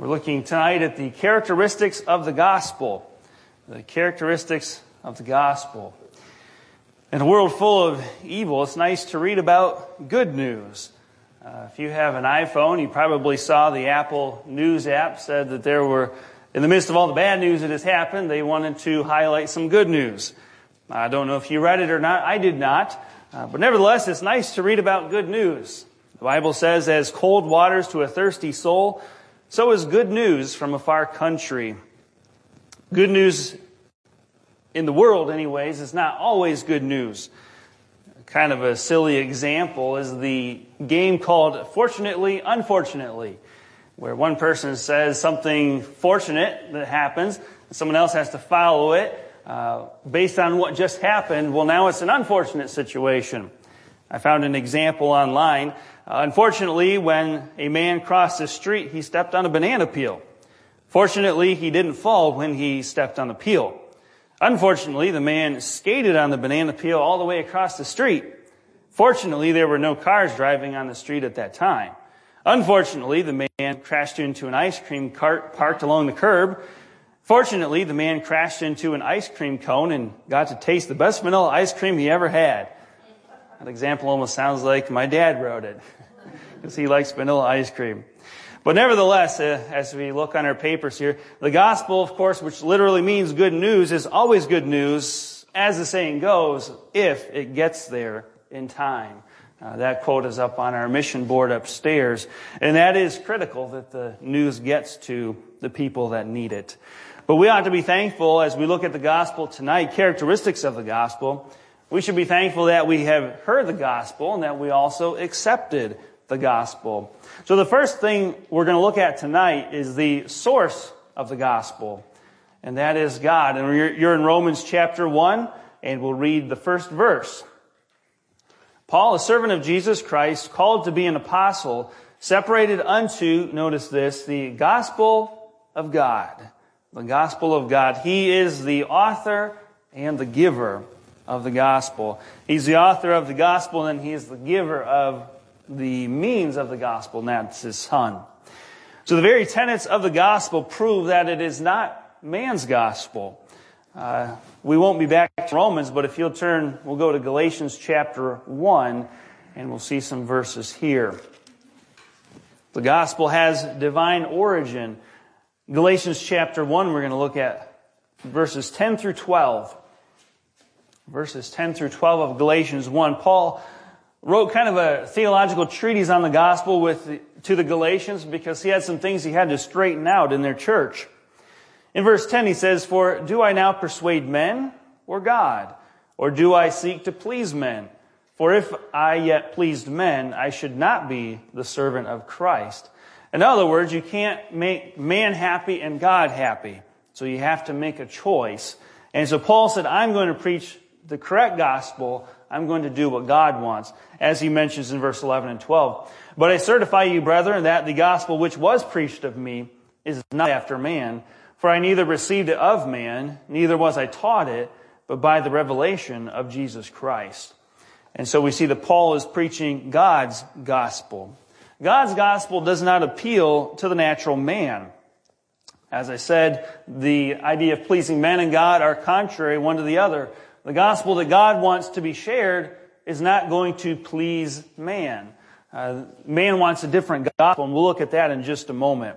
We're looking tonight at the characteristics of the gospel. The characteristics of the gospel. In a world full of evil, it's nice to read about good news. If you have an iPhone, you probably saw the Apple News app said that there were, in the midst of all the bad news that has happened, they wanted to highlight some good news. I don't know if you read it or not. I did not. But nevertheless, it's nice to read about good news. The Bible says, as cold waters to a thirsty soul, so is good news from a far country. Good news in the world, anyways, is not always good news. Kind of a silly example is the game called Fortunately, Unfortunately, where one person says something fortunate that happens, and someone else has to follow it based on what just happened. Well, now it's an unfortunate situation. I found an example online. Unfortunately, when a man crossed the street, he stepped on a banana peel. Fortunately, he didn't fall when he stepped on the peel. Unfortunately, the man skated on the banana peel all the way across the street. Fortunately, there were no cars driving on the street at that time. Unfortunately, the man crashed into an ice cream cart parked along the curb. Fortunately, the man crashed into an ice cream cone and got to taste the best vanilla ice cream he ever had. That example almost sounds like my dad wrote it, because he likes vanilla ice cream. But nevertheless, as we look on our papers here, the gospel, of course, which literally means good news, is always good news, as the saying goes, if it gets there in time. That quote is up on our mission board upstairs, and that is critical that the news gets to the people that need it. But we ought to be thankful as we look at the gospel tonight, characteristics of the gospel. We should be thankful that we have heard the gospel and that we also accepted the gospel. So the first thing we're going to look at tonight is the source of the gospel, and that is God. And you're in Romans chapter 1, and we'll read the first verse. Paul, a servant of Jesus Christ, called to be an apostle, separated unto, notice this, the gospel of God. The gospel of God. He is the author and the giver of the gospel. He's the author of the gospel, and he is the giver of the means of the gospel, and that's his Son. So the very tenets of the gospel prove that it is not man's gospel. We won't be back to Romans, but if you'll turn, we'll go to Galatians chapter 1, and we'll see some verses here. The gospel has divine origin. Galatians chapter 1, we're going to look at verses 10 through 12. Verses 10 through 12 of Galatians 1. Paul wrote kind of a theological treatise on the gospel to the Galatians because he had some things he had to straighten out in their church. In verse 10 he says, "For do I now persuade men or God? Or do I seek to please men? For if I yet pleased men, I should not be the servant of Christ." In other words, you can't make man happy and God happy. So you have to make a choice. And so Paul said, I'm going to preach the correct gospel. I'm going to do what God wants, as he mentions in verse 11 and 12. "But I certify you, brethren, that the gospel which was preached of me is not after man. For I neither received it of man, neither was I taught it, but by the revelation of Jesus Christ." And so we see that Paul is preaching God's gospel. God's gospel does not appeal to the natural man. As I said, the idea of pleasing men and God are contrary one to the other. The gospel that God wants to be shared is not going to please man. Man wants a different gospel, and we'll look at that in just a moment.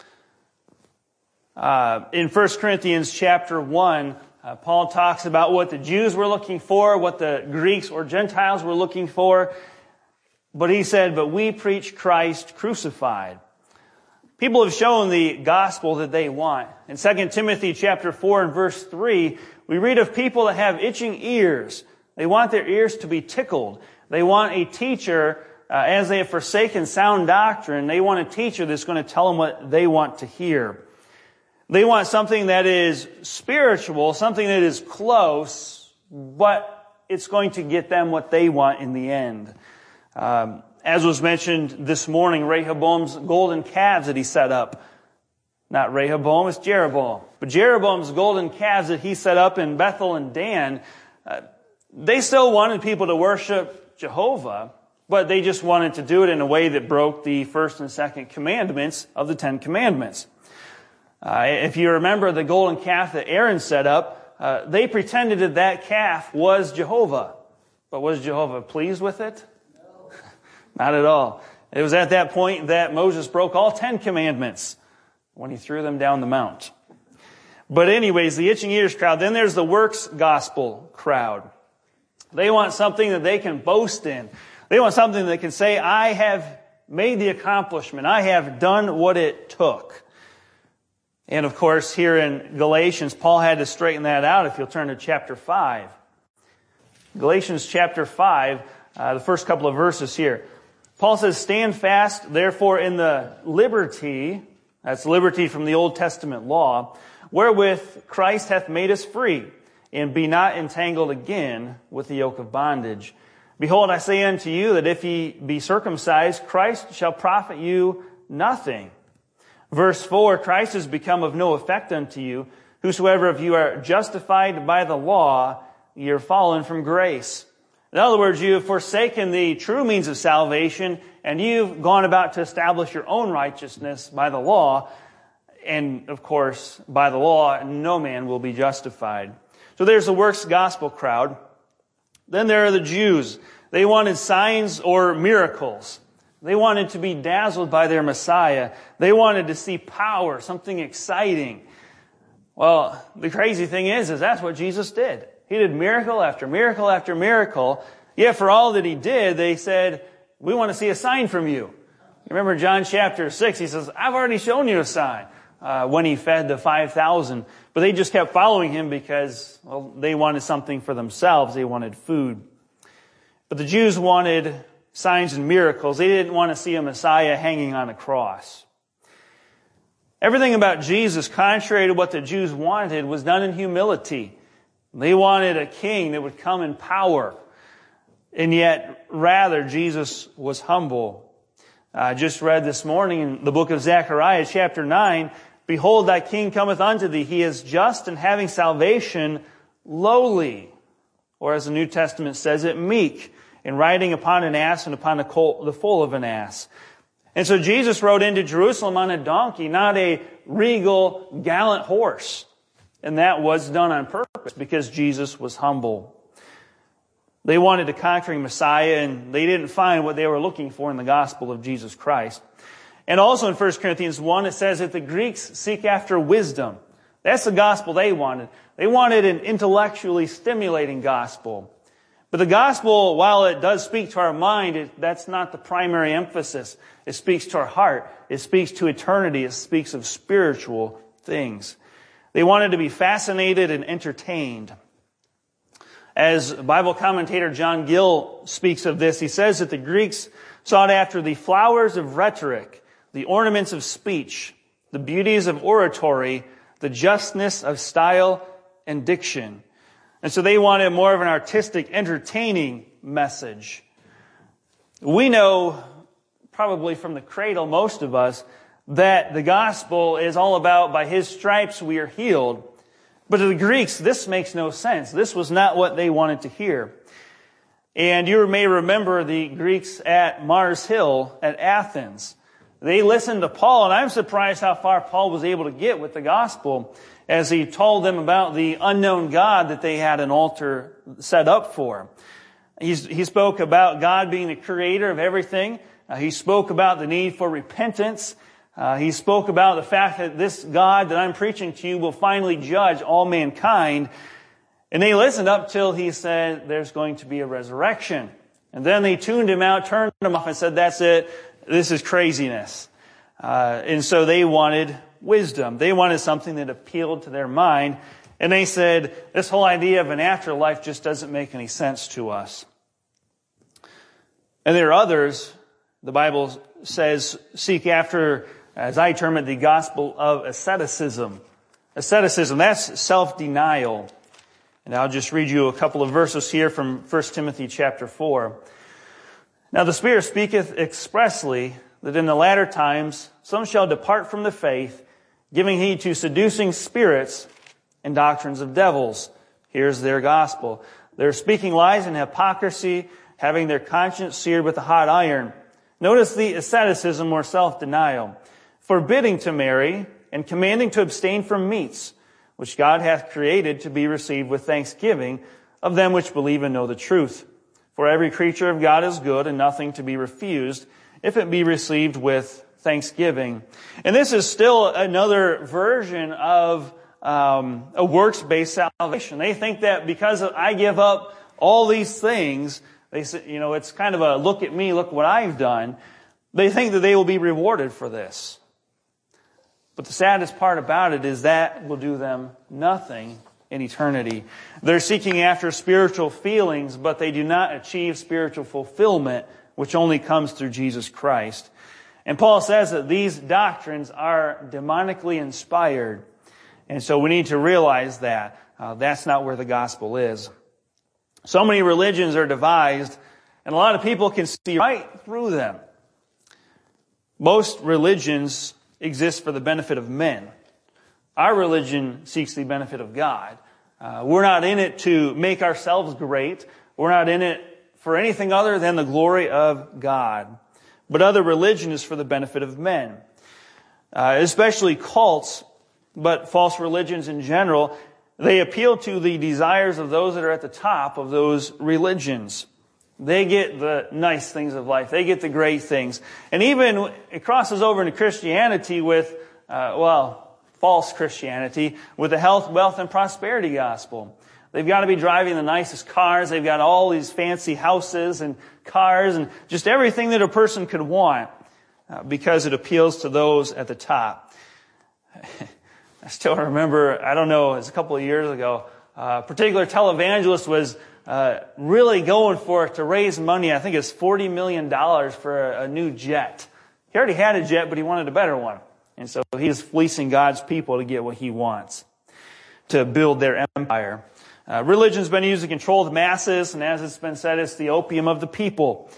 In 1 Corinthians chapter 1, Paul talks about what the Jews were looking for, what the Greeks or Gentiles were looking for. But he said, "But we preach Christ crucified." People have shown the gospel that they want. In 2 Timothy chapter 4 and verse 3, we read of people that have itching ears. They want their ears to be tickled. They want a teacher, as they have forsaken sound doctrine, they want a teacher that's going to tell them what they want to hear. They want something that is spiritual, something that is close, but it's going to get them what they want in the end. As was mentioned this morning, Rehoboam's golden calves that he set up. Not Rehoboam, it's Jeroboam. But Jeroboam's golden calves that he set up in Bethel and Dan, they still wanted people to worship Jehovah, but they just wanted to do it in a way that broke the first and second commandments of the Ten Commandments. If you remember the golden calf that Aaron set up, they pretended that that calf was Jehovah. But was Jehovah pleased with it? No. Not at all. It was at that point that Moses broke all 10 commandments when he threw them down the mount. But anyways, the itching ears crowd. Then there's the works gospel crowd. They want something that they can boast in. They want something that can say, I have made the accomplishment. I have done what it took. And of course, here in Galatians, Paul had to straighten that out if you'll turn to chapter 5. Galatians chapter 5, the first couple of verses here. Paul says, stand fast, therefore, in the liberty, that's liberty from the Old Testament law, wherewith Christ hath made us free, and be not entangled again with the yoke of bondage. Behold, I say unto you that if ye be circumcised, Christ shall profit you nothing. Verse 4, Christ is become of no effect unto you. Whosoever of you are justified by the law, ye are fallen from grace. In other words, you have forsaken the true means of salvation, and you've gone about to establish your own righteousness by the law. And, of course, by the law, no man will be justified. So there's the works gospel crowd. Then there are the Jews. They wanted signs or miracles. They wanted to be dazzled by their Messiah. They wanted to see power, something exciting. Well, the crazy thing is that's what Jesus did. He did miracle after miracle after miracle. Yet for all that he did, they said, we want to see a sign from you. Remember John chapter 6, he says, I've already shown you a sign when he fed the 5,000. But they just kept following him because, well, they wanted something for themselves. They wanted food. But the Jews wanted signs and miracles. They didn't want to see a Messiah hanging on a cross. Everything about Jesus, contrary to what the Jews wanted, was done in humility. They wanted a king that would come in power. And yet, rather, Jesus was humble. I just read this morning in the book of Zechariah, chapter 9, behold, thy king cometh unto thee. He is just and having salvation, lowly. Or as the New Testament says it, meek, and riding upon an ass and upon the foal of an ass. And so Jesus rode into Jerusalem on a donkey, not a regal, gallant horse. And that was done on purpose because Jesus was humble. They wanted a conquering Messiah, and they didn't find what they were looking for in the gospel of Jesus Christ. And also in 1 Corinthians 1, it says that the Greeks seek after wisdom. That's the gospel they wanted. They wanted an intellectually stimulating gospel. But the gospel, while it does speak to our mind, that's not the primary emphasis. It speaks to our heart. It speaks to eternity. It speaks of spiritual things. They wanted to be fascinated and entertained. As Bible commentator John Gill speaks of this, he says that the Greeks sought after the flowers of rhetoric, the ornaments of speech, the beauties of oratory, the justness of style and diction. And so they wanted more of an artistic, entertaining message. We know, probably from the cradle, most of us, that the gospel is all about, by his stripes we are healed. But to the Greeks, this makes no sense. This was not what they wanted to hear. And you may remember the Greeks at Mars Hill at Athens. They listened to Paul, and I'm surprised how far Paul was able to get with the gospel as he told them about the unknown God that they had an altar set up for. He spoke about God being the creator of everything. He spoke about the need for repentance. He spoke about the fact that this God that I'm preaching to you will finally judge all mankind. And they listened up till he said there's going to be a resurrection. And then they tuned him out, turned him off, and said, that's it. This is craziness. And so they wanted wisdom. They wanted something that appealed to their mind. And they said, this whole idea of an afterlife just doesn't make any sense to us. And there are others, the Bible says, seek after, as I term it, the gospel of asceticism. Asceticism, that's self-denial. And I'll just read you a couple of verses here from 1 Timothy chapter 4. Now the Spirit speaketh expressly that in the latter times some shall depart from the faith, giving heed to seducing spirits and doctrines of devils. Here's their gospel. They're speaking lies and hypocrisy, having their conscience seared with a hot iron. Notice the asceticism or self-denial. Forbidding to marry, and commanding to abstain from meats, which God hath created to be received with thanksgiving of them which believe and know the truth. For every creature of God is good, and nothing to be refused, if it be received with thanksgiving. And this is still another version of a works-based salvation. They think that because I give up all these things, they say, it's kind of a look at me, look what I've done. They think that they will be rewarded for this. But the saddest part about it is that will do them nothing in eternity. They're seeking after spiritual feelings, but they do not achieve spiritual fulfillment, which only comes through Jesus Christ. And Paul says that these doctrines are demonically inspired. And so we need to realize that that's not where the gospel is. So many religions are devised, and a lot of people can see right through them. Most religions exist for the benefit of men. Our religion seeks the benefit of God. We're not in it to make ourselves great. We're not in it for anything other than the glory of God. But other religion is for the benefit of men. Especially cults, but false religions in general, they appeal to the desires of those that are at the top of those religions. They get the nice things of life. They get the great things. And even it crosses over into Christianity with, false Christianity, with the health, wealth, and prosperity gospel. They've got to be driving the nicest cars. They've got all these fancy houses and cars and just everything that a person could want because it appeals to those at the top. I still remember, it was a couple of years ago, a particular televangelist was really going for it to raise money. I think it's $40 million for a new jet. He already had a jet, but he wanted a better one. And so he's fleecing God's people to get what he wants, to build their empire. Religion's been used to control the masses, and as it's been said, it's the opium of the people.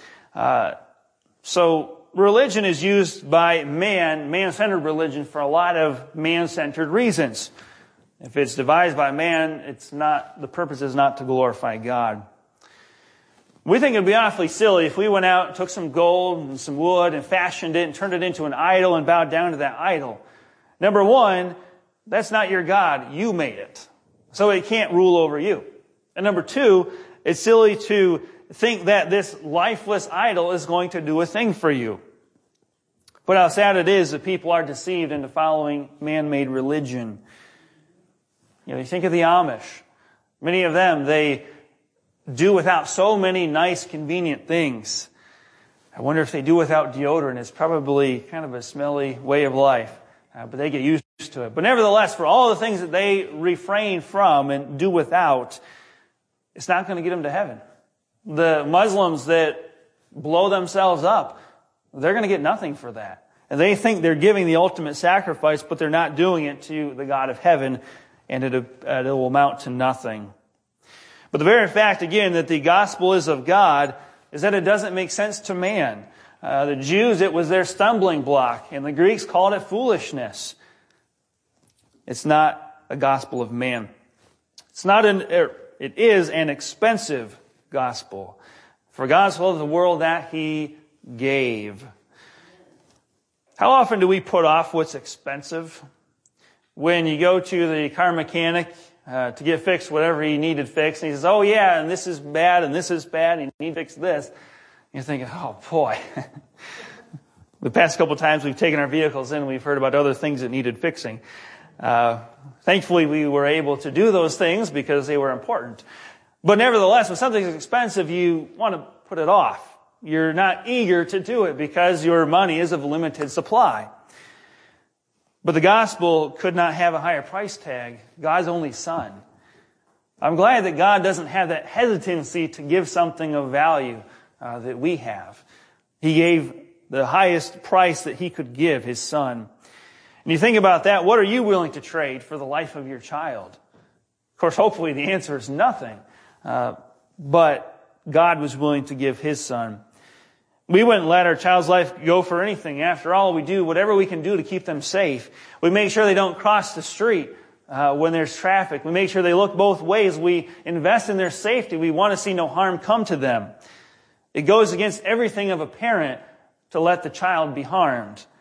So religion is used by man-centered religion, for a lot of man-centered reasons. If it's devised by man, the purpose is not to glorify God. We think it'd be awfully silly if we went out and took some gold and some wood and fashioned it and turned it into an idol and bowed down to that idol. Number one, that's not your God. You made it. So it can't rule over you. And number two, it's silly to think that this lifeless idol is going to do a thing for you. But how sad it is that people are deceived into following man-made religion. You think of the Amish. Many of them, they do without so many nice, convenient things. I wonder if they do without deodorant. It's probably kind of a smelly way of life, but they get used to it. But nevertheless, for all the things that they refrain from and do without, it's not going to get them to heaven. The Muslims that blow themselves up, they're going to get nothing for that. And they think they're giving the ultimate sacrifice, but they're not doing it to the God of heaven, and it will amount to nothing. But the very fact, again, that the gospel is of God is that it doesn't make sense to man. The Jews, it was their stumbling block, and the Greeks called it foolishness. It's not a gospel of man. It is an expensive gospel. For God so loved the world that He gave. How often do we put off what's expensive? When you go to the car mechanic to get fixed whatever he needed fixed, and he says, oh yeah, and this is bad, and you need to fix this. And you're thinking, oh boy. The past couple of times we've taken our vehicles in, we've heard about other things that needed fixing. Thankfully, we were able to do those things because they were important. But nevertheless, when something's expensive, you want to put it off. You're not eager to do it because your money is of limited supply. But the gospel could not have a higher price tag. God's only Son. I'm glad that God doesn't have that hesitancy to give something of value that we have. He gave the highest price that He could give, His Son. And you think about that, what are you willing to trade for the life of your child? Of course, hopefully the answer is nothing. But God was willing to give His Son. We wouldn't let our child's life go for anything. After all, we do whatever we can do to keep them safe. We make sure they don't cross the street when there's traffic. We make sure they look both ways. We invest in their safety. We want to see no harm come to them. It goes against everything of a parent to let the child be harmed.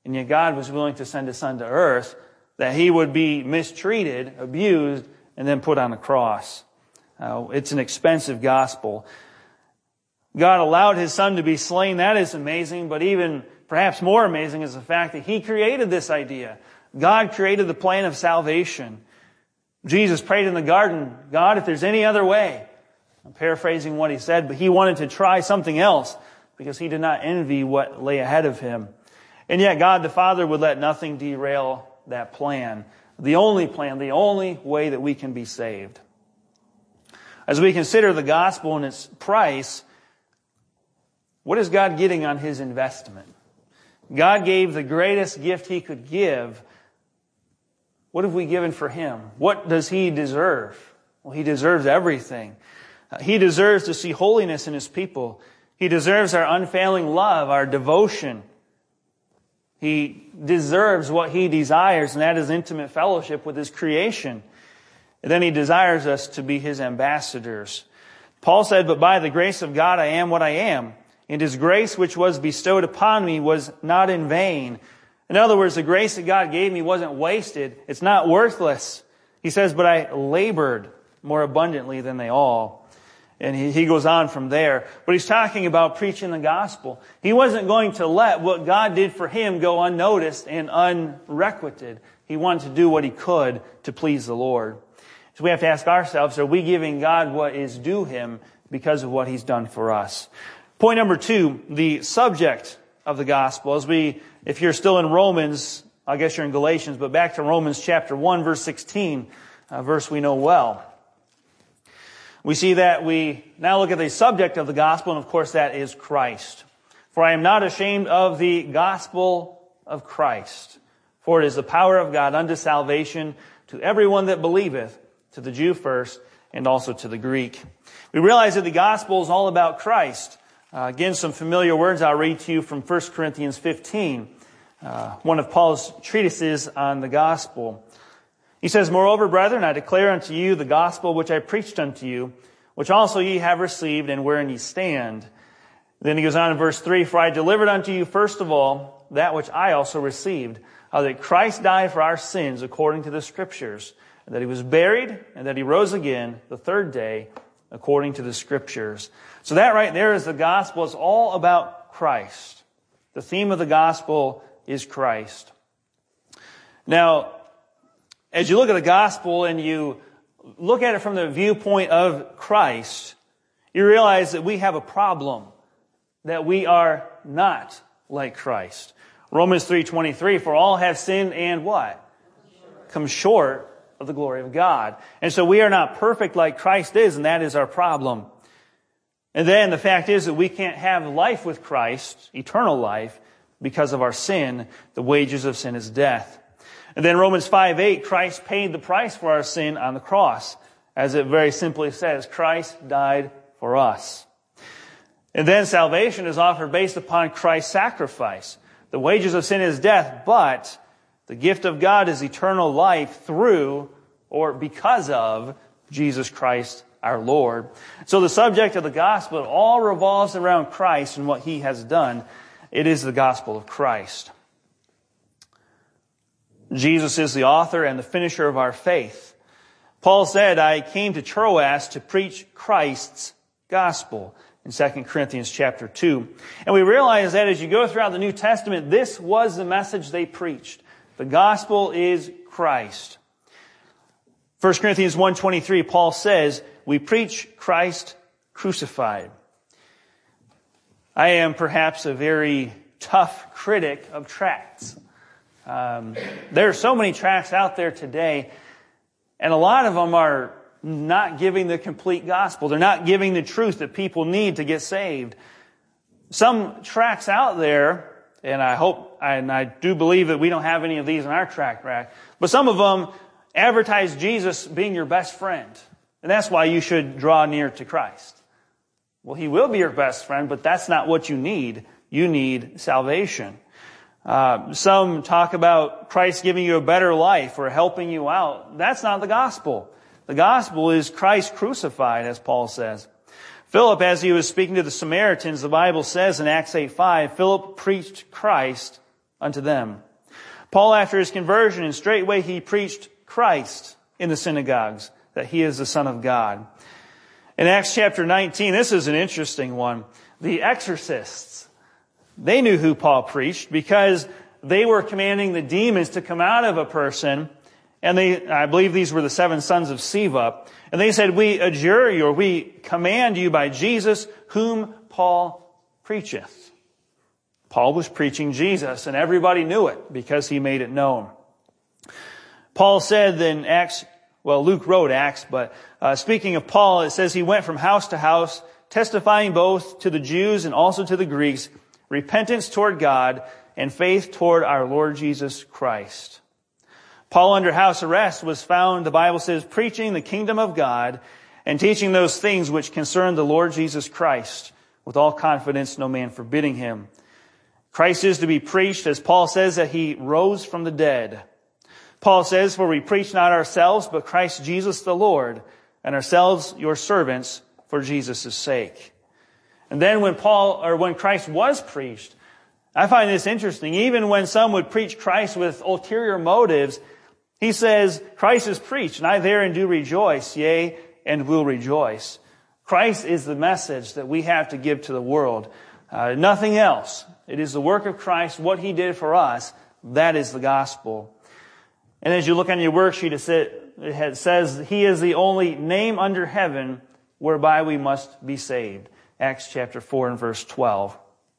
And yet God was willing to send His Son to earth that He would be mistreated, abused, and then put on a cross. It's an expensive gospel. God allowed His Son to be slain. That is amazing. But even perhaps more amazing is the fact that He created this idea. God created the plan of salvation. Jesus prayed in the garden, God, if there's any other way. I'm paraphrasing what He said, but He wanted to try something else because He did not envy what lay ahead of Him. And yet God the Father would let nothing derail that plan. The only plan, the only way that we can be saved. As we consider the gospel and its price, what is God getting on His investment? God gave the greatest gift He could give. What have we given for Him? What does He deserve? Well, He deserves everything. He deserves to see holiness in His people. He deserves our unfailing love, our devotion. He deserves what He desires, and that is intimate fellowship with His creation. And then He desires us to be His ambassadors. Paul said, but by the grace of God I am what I am, and His grace which was bestowed upon me was not in vain. In other words, the grace that God gave me wasn't wasted. It's not worthless. He says, but I labored more abundantly than they all. And he goes on from there. But he's talking about preaching the gospel. He wasn't going to let what God did for him go unnoticed and unrequited. He wanted to do what he could to please the Lord. So we have to ask ourselves, are we giving God what is due Him because of what He's done for us? Point number 2, the subject of the gospel. If you're still in Romans, I guess you're in Galatians, but back to Romans chapter 1, verse 16, a verse we know well. We see that we now look at the subject of the gospel, and of course that is Christ. For I am not ashamed of the gospel of Christ, for it is the power of God unto salvation to everyone that believeth, to the Jew first, and also to the Greek. We realize that the gospel is all about Christ. Again, some familiar words I'll read to you from 1 Corinthians 15, one of Paul's treatises on the gospel. He says, moreover, brethren, I declare unto you the gospel which I preached unto you, which also ye have received, and wherein ye stand. Then he goes on in verse 3, for I delivered unto you first of all that which I also received, how that Christ died for our sins according to the Scriptures, and that He was buried, and that He rose again the third day according to the Scriptures. So that right there is the gospel. It's all about Christ. The theme of the gospel is Christ. Now, as you look at the gospel and you look at it from the viewpoint of Christ, you realize that we have a problem, that we are not like Christ. Romans 3:23, for all have sinned and what? Come short of the glory of God. And so we are not perfect like Christ is, and that is our problem. And then the fact is that we can't have life with Christ, eternal life, because of our sin. The wages of sin is death. And then Romans 5:8, Christ paid the price for our sin on the cross. As it very simply says, Christ died for us. And then salvation is offered based upon Christ's sacrifice. The wages of sin is death, but the gift of God is eternal life through or because of Jesus Christ our Lord. So the subject of the gospel all revolves around Christ and what He has done. It is the gospel of Christ. Jesus is the author and the finisher of our faith. Paul said, I came to Troas to preach Christ's gospel in 2 Corinthians chapter 2. And we realize that as you go throughout the New Testament, this was the message they preached. The gospel is Christ. 1 Corinthians 1:23, Paul says, we preach Christ crucified. I am perhaps a very tough critic of tracts. There are so many tracts out there today, and a lot of them are not giving the complete gospel. They're not giving the truth that people need to get saved. Some tracts out there, and I do believe that we don't have any of these in our tract rack, but some of them advertise Jesus being your best friend. And that's why you should draw near to Christ. Well, He will be your best friend, but that's not what you need. You need salvation. Some talk about Christ giving you a better life or helping you out. That's not the gospel. The gospel is Christ crucified, as Paul says. Philip, as he was speaking to the Samaritans, the Bible says in Acts 8:5, Philip preached Christ unto them. Paul, after his conversion, and straightway he preached Christ in the synagogues, that he is the Son of God. In Acts chapter 19, this is an interesting one. The exorcists, they knew who Paul preached because they were commanding the demons to come out of a person. And I believe these were the 7 sons of Sceva. And they said, we adjure you, or we command you by Jesus, whom Paul preacheth. Paul was preaching Jesus, and everybody knew it because he made it known. Paul said in Acts, well, Luke wrote Acts, but speaking of Paul, it says he went from house to house, testifying both to the Jews and also to the Greeks, repentance toward God and faith toward our Lord Jesus Christ. Paul, under house arrest, was found, the Bible says, preaching the kingdom of God and teaching those things which concern the Lord Jesus Christ, with all confidence, no man forbidding him. Christ is to be preached, as Paul says, that he rose from the dead. Paul says, for we preach not ourselves, but Christ Jesus the Lord, and ourselves your servants for Jesus' sake. And then when Christ was preached, I find this interesting. Even when some would preach Christ with ulterior motives, he says, Christ is preached, and I therein do rejoice, yea, and will rejoice. Christ is the message that we have to give to the world. Nothing else. It is the work of Christ, what he did for us. That is the gospel. And as you look on your worksheet, it says, he is the only name under heaven whereby we must be saved. Acts chapter 4 and verse 12.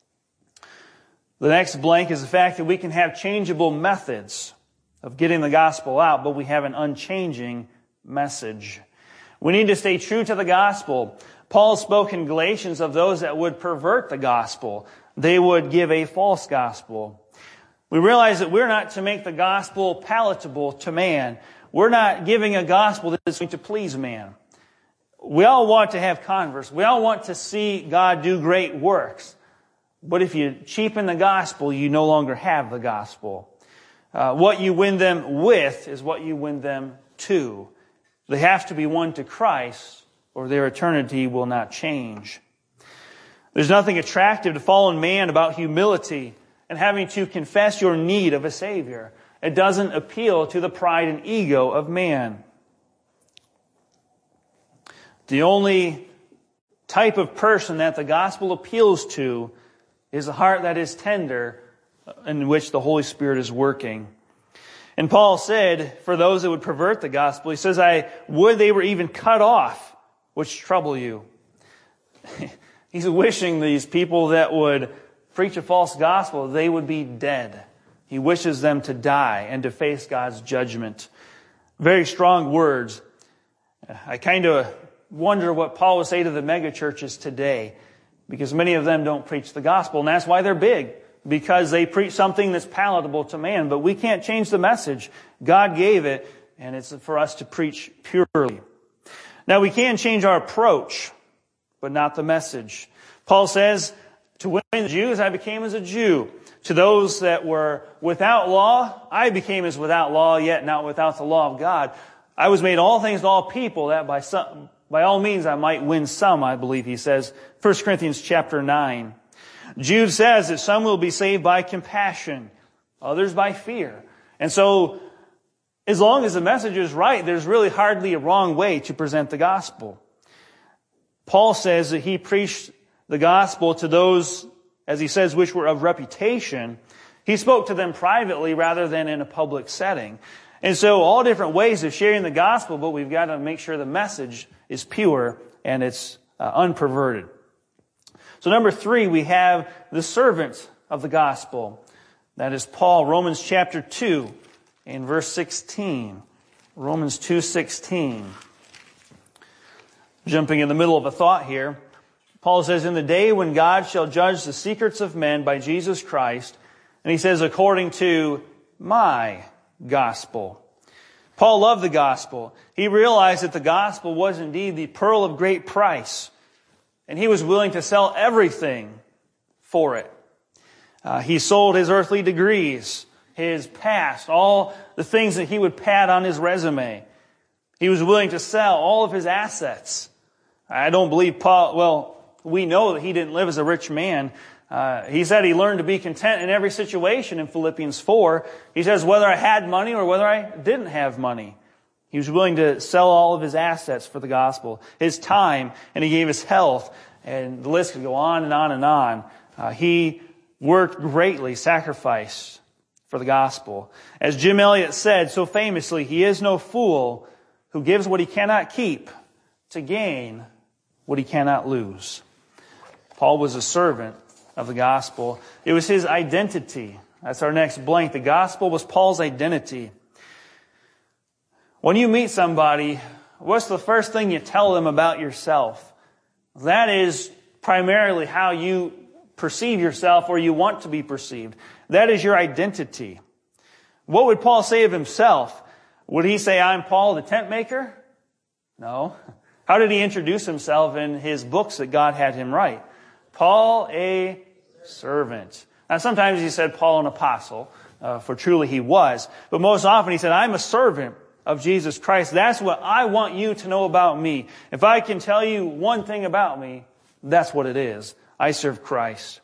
The next blank is the fact that we can have changeable methods of getting the gospel out, but we have an unchanging message. We need to stay true to the gospel. Paul spoke in Galatians of those that would pervert the gospel. They would give a false gospel. We realize that we're not to make the gospel palatable to man. We're not giving a gospel that is going to please man. We all want to have converts. We all want to see God do great works. But if you cheapen the gospel, you no longer have the gospel. What you win them with is what you win them to. They have to be won to Christ, or their eternity will not change. There's nothing attractive to fallen man about humility and having to confess your need of a Savior. It doesn't appeal to the pride and ego of man. The only type of person that the gospel appeals to is a heart that is tender, in which the Holy Spirit is working. And Paul said, for those that would pervert the gospel, he says, I would they were even cut off, which trouble you. He's wishing these people that would preach a false gospel, they would be dead. He wishes them to die and to face God's judgment. Very strong words. I kind of wonder what Paul would say to the megachurches today, because many of them don't preach the gospel, and that's why they're big, because they preach something that's palatable to man. But we can't change the message. God gave it, and it's for us to preach purely. Now, we can change our approach, but not the message. Paul says, to win the Jews, I became as a Jew. To those that were without law, I became as without law, yet not without the law of God. I was made all things to all people, that by all means I might win some, I believe he says. 1 Corinthians chapter 9. Jude says that some will be saved by compassion, others by fear. And so, as long as the message is right, there's really hardly a wrong way to present the gospel. Paul says that he preached the gospel to those, as he says, which were of reputation. He spoke to them privately rather than in a public setting. And so all different ways of sharing the gospel, but we've got to make sure the message is pure and it's unperverted. So number 3, we have the servant of the gospel. That is Paul, Romans chapter 2 and verse 16. Romans 2:16. Jumping in the middle of a thought here. Paul says, in the day when God shall judge the secrets of men by Jesus Christ, and he says, according to my gospel. Paul loved the gospel. He realized that the gospel was indeed the pearl of great price, and he was willing to sell everything for it. He sold his earthly degrees, his past, all the things that he would pad on his resume. He was willing to sell all of his assets. I don't believe Paul, we know that he didn't live as a rich man. He said he learned to be content in every situation in Philippians 4. He says, whether I had money or whether I didn't have money. He was willing to sell all of his assets for the gospel, his time, and he gave his health, and the list could go on and on and on. He worked greatly, sacrificed for the gospel. As Jim Elliot said so famously, he is no fool who gives what he cannot keep to gain what he cannot lose. Paul was a servant of the gospel. It was his identity. That's our next blank. The gospel was Paul's identity. When you meet somebody, what's the first thing you tell them about yourself? That is primarily how you perceive yourself or you want to be perceived. That is your identity. What would Paul say of himself? Would he say, I'm Paul the tent maker? No. How did he introduce himself in his books that God had him write? Paul, a servant. Now, sometimes he said Paul, an apostle, for truly he was. But most often he said, I'm a servant of Jesus Christ. That's what I want you to know about me. If I can tell you one thing about me, that's what it is. I serve Christ.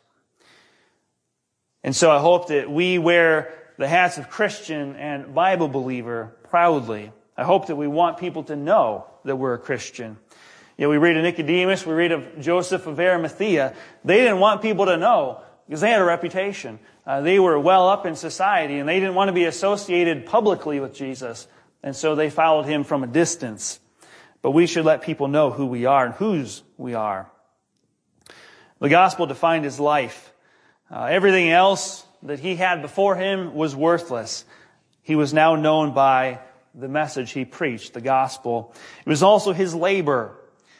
And so I hope that we wear the hats of Christian and Bible believer proudly. I hope that we want people to know that we're a Christian. You know, we read of Nicodemus, we read of Joseph of Arimathea. They didn't want people to know because they had a reputation. They were well up in society and they didn't want to be associated publicly with Jesus. And so they followed him from a distance. But we should let people know who we are and whose we are. The gospel defined his life. Everything else that he had before him was worthless. He was now known by the message he preached, the gospel. It was also his labor.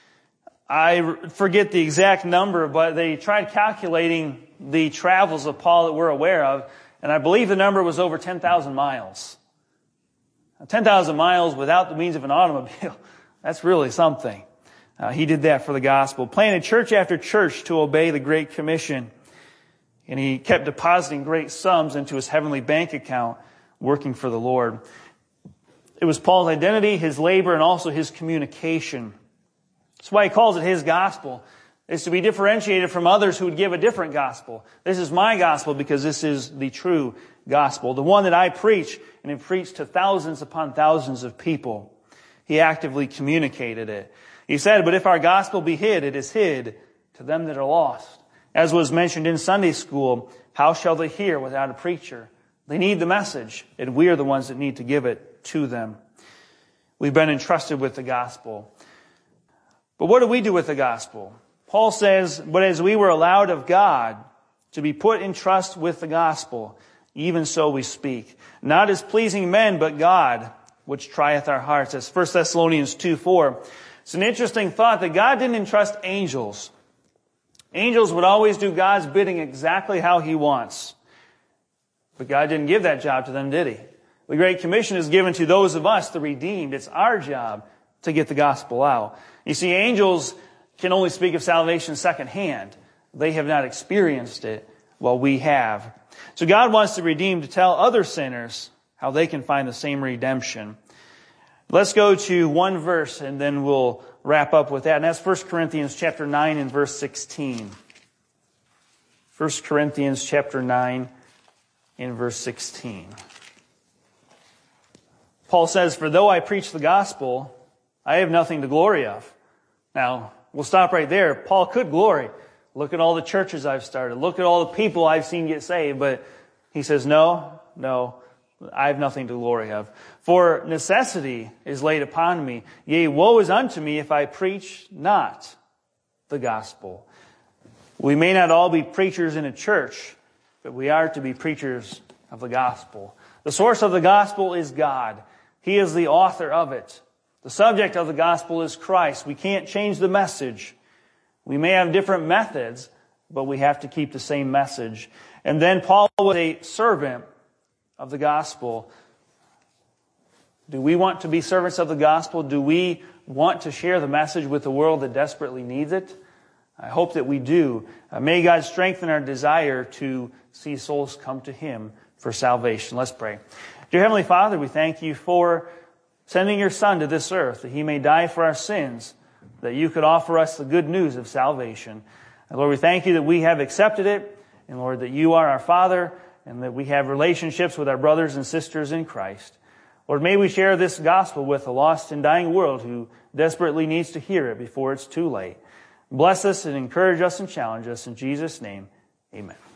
I forget the exact number, but they tried calculating the travels of Paul that we're aware of, and I believe the number was over 10,000 miles. 10,000 miles without the means of an automobile, that's really something. He did that for the gospel. Planted church after church to obey the Great Commission. And he kept depositing great sums into his heavenly bank account, working for the Lord. It was Paul's identity, his labor, and also his communication. That's why he calls it his gospel. It's to be differentiated from others who would give a different gospel. This is my gospel because this is the true gospel, the one that I preach, and have preached to thousands upon thousands of people. He actively communicated it. He said, but if our gospel be hid, it is hid to them that are lost. As was mentioned in Sunday school, how shall they hear without a preacher? They need the message, and we are the ones that need to give it to them. We've been entrusted with the gospel. But what do we do with the gospel? Paul says, but as we were allowed of God to be put in trust with the gospel, even so we speak. Not as pleasing men, but God, which trieth our hearts. That's 1 Thessalonians 2:4. It's an interesting thought that God didn't entrust angels. Angels would always do God's bidding exactly how He wants. But God didn't give that job to them, did He? The Great Commission is given to those of us, the redeemed. It's our job to get the gospel out. You see, angels can only speak of salvation secondhand. They have not experienced it while we have. So God wants the redeemed to tell other sinners how they can find the same redemption. Let's go to one verse and then we'll wrap up with that. And that's 1 Corinthians chapter 9 and verse 16. 1 Corinthians chapter 9 and verse 16. Paul says, for though I preach the gospel, I have nothing to glory of. Now, we'll stop right there. Paul could glory. Look at all the churches I've started. Look at all the people I've seen get saved. But he says, no, I have nothing to glory of. For necessity is laid upon me. Yea, woe is unto me if I preach not the gospel. We may not all be preachers in a church, but we are to be preachers of the gospel. The source of the gospel is God. He is the author of it. The subject of the gospel is Christ. We can't change the message. We may have different methods, but we have to keep the same message. And then Paul was a servant of the gospel. Do we want to be servants of the gospel? Do we want to share the message with the world that desperately needs it? I hope that we do. May God strengthen our desire to see souls come to Him for salvation. Let's pray. Dear Heavenly Father, we thank You for sending Your Son to this earth, that He may die for our sins, that You could offer us the good news of salvation. And Lord, we thank You that we have accepted it. And Lord, that you are our Father and that we have relationships with our brothers and sisters in Christ. Lord, may we share this gospel with a lost and dying world who desperately needs to hear it before it's too late. Bless us and encourage us and challenge us. In Jesus' name, amen.